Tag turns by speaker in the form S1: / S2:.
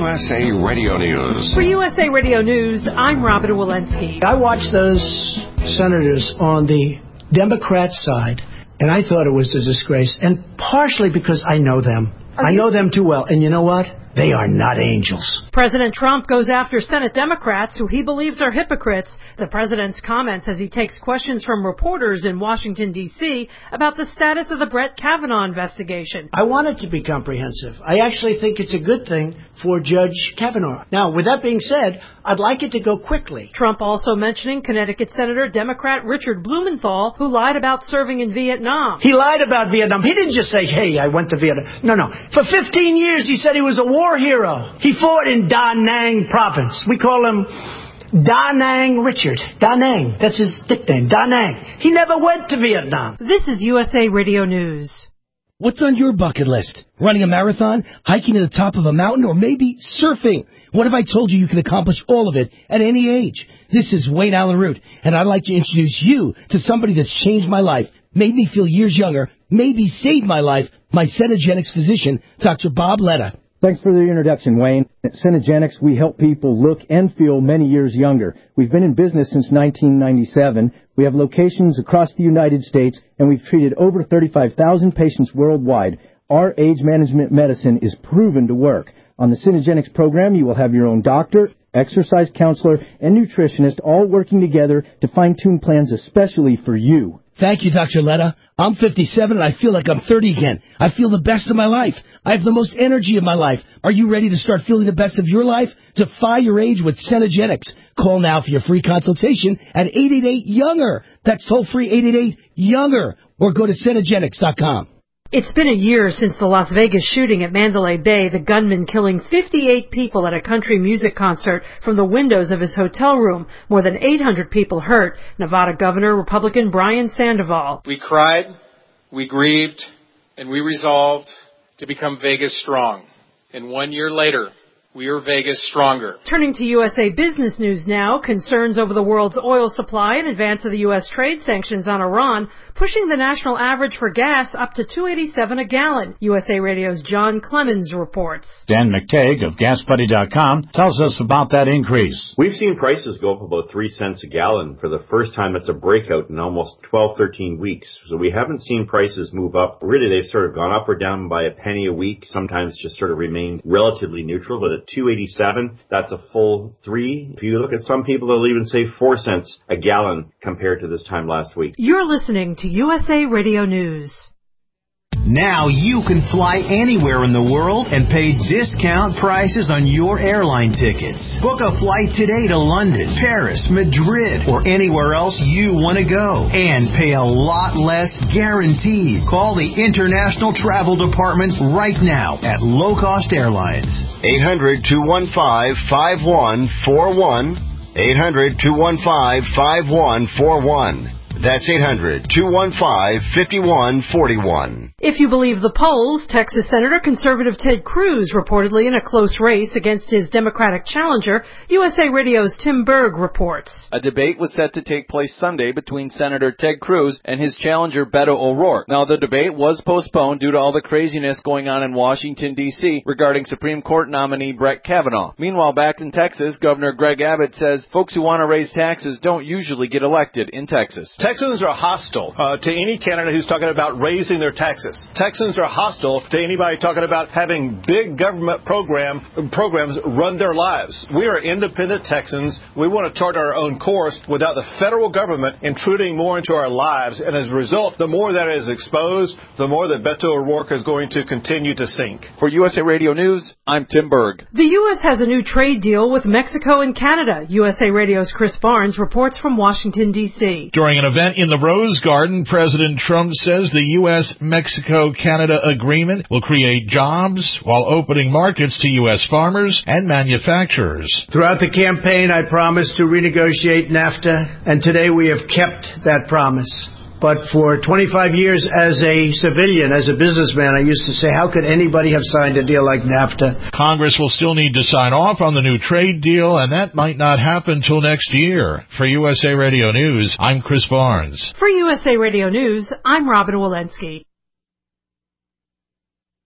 S1: USA Radio News.
S2: For USA Radio News, I'm Robin Walensky.
S3: I watched those senators on the Democrat side, and I thought it was a disgrace, and partially because I know them. I know them too well, and you know what? They are not angels.
S2: President Trump goes after Senate Democrats who he believes are hypocrites. The president's comments as he takes questions from reporters in Washington, D.C. about the status of the Brett Kavanaugh investigation.
S3: I want it to be comprehensive. I actually think it's a good thing for Judge Kavanaugh. Now, with that being said, I'd like it to go quickly.
S2: Trump also mentioning Connecticut Senator Democrat Richard Blumenthal, who lied about serving in Vietnam.
S3: He lied about Vietnam. He didn't just say, hey, I went to Vietnam. No. For 15 years, he said he was a war hero. He fought in Da Nang province. We call him Da Nang Richard. Da Nang. That's his nickname. Da Nang. He never went to Vietnam.
S2: This is USA Radio News.
S4: What's on your bucket list? Running a marathon, hiking to the top of a mountain, or maybe surfing? What if I told you can accomplish all of it at any age? This is Wayne Allen Root, and I'd like to introduce you to somebody that's changed my life, made me feel years younger, maybe saved my life, my Cenegenics physician, Dr. Bob Letta.
S5: Thanks for the introduction, Wayne. At Cenegenics, we help people look and feel many years younger. We've been in business since 1997. We have locations across the United States, and we've treated over 35,000 patients worldwide. Our age management medicine is proven to work. On the Cenegenics program, you will have your own doctor, exercise counselor, and nutritionist all working together to fine-tune plans especially for you.
S4: Thank you, Dr. Letta. I'm 57 and I feel like I'm 30 again. I feel the best of my life. I have the most energy of my life. Are you ready to start feeling the best of your life? Defy your age with Cenegenics. Call now for your free consultation at 888-YOUNGER. That's toll free 888-YOUNGER. Or go to Cenegenics.com.
S2: It's been a year since the Las Vegas shooting at Mandalay Bay, the gunman killing 58 people at a country music concert from the windows of his hotel room. More than 800 people hurt. Nevada Governor Republican Brian Sandoval.
S6: We cried, we grieved, and we resolved to become Vegas strong. And 1 year later, we are Vegas stronger.
S2: Turning to USA Business News now, concerns over the world's oil supply in advance of the U.S. trade sanctions on Iran, pushing the national average for gas up to $2.87 a gallon. USA Radio's John Clemens reports.
S7: Dan McTagg of GasBuddy.com tells us about that increase.
S8: We've seen prices go up about 3 cents a gallon for the first time. That's a breakout in almost 12, 13 weeks. So we haven't seen prices move up. Really, they've sort of gone up or down by a penny a week, sometimes just sort of remained relatively neutral. But at $2.87, that's a full 3. If you look at some people, they'll even say 4 cents a gallon compared to this time last week.
S2: You're listening to USA Radio News.
S9: Now you can fly anywhere in the world and pay discount prices on your airline tickets. Book a flight today to London, Paris, Madrid, or anywhere else you want to go. And pay a lot less guaranteed. Call the International Travel Department right now at Low Cost Airlines.
S10: 800-215-5141. 800-215-5141. That's 800-215-5141.
S2: If you believe the polls, Texas Senator conservative Ted Cruz reportedly in a close race against his Democratic challenger. USA Radio's Tim Berg reports.
S11: A debate was set to take place Sunday between Senator Ted Cruz and his challenger Beto O'Rourke. Now, the debate was postponed due to all the craziness going on in Washington, D.C. regarding Supreme Court nominee Brett Kavanaugh. Meanwhile, back in Texas, Governor Greg Abbott says folks who want to raise taxes don't usually get elected in Texas.
S12: Texans are hostile to any candidate who's talking about raising their taxes. Texans are hostile to anybody talking about having big government programs run their lives. We are independent Texans. We want to chart our own course without the federal government intruding more into our lives. And as a result, the more that is exposed, the more that Beto O'Rourke is going to continue to sink.
S11: For USA Radio News, I'm Tim Berg.
S2: The U.S. has a new trade deal with Mexico and Canada. USA Radio's Chris Barnes reports from Washington, D.C.
S13: During an event in the Rose Garden, President Trump says the U.S.-Mexico-Canada agreement will create jobs while opening markets to U.S. farmers and manufacturers.
S3: Throughout the campaign, I promised to renegotiate NAFTA, and today we have kept that promise. But for 25 years as a civilian, as a businessman, I used to say, how could anybody have signed a deal like NAFTA?
S13: Congress will still need to sign off on the new trade deal, and that might not happen till next year. For USA Radio News, I'm Chris Barnes.
S2: For USA Radio News, I'm Robin Walensky.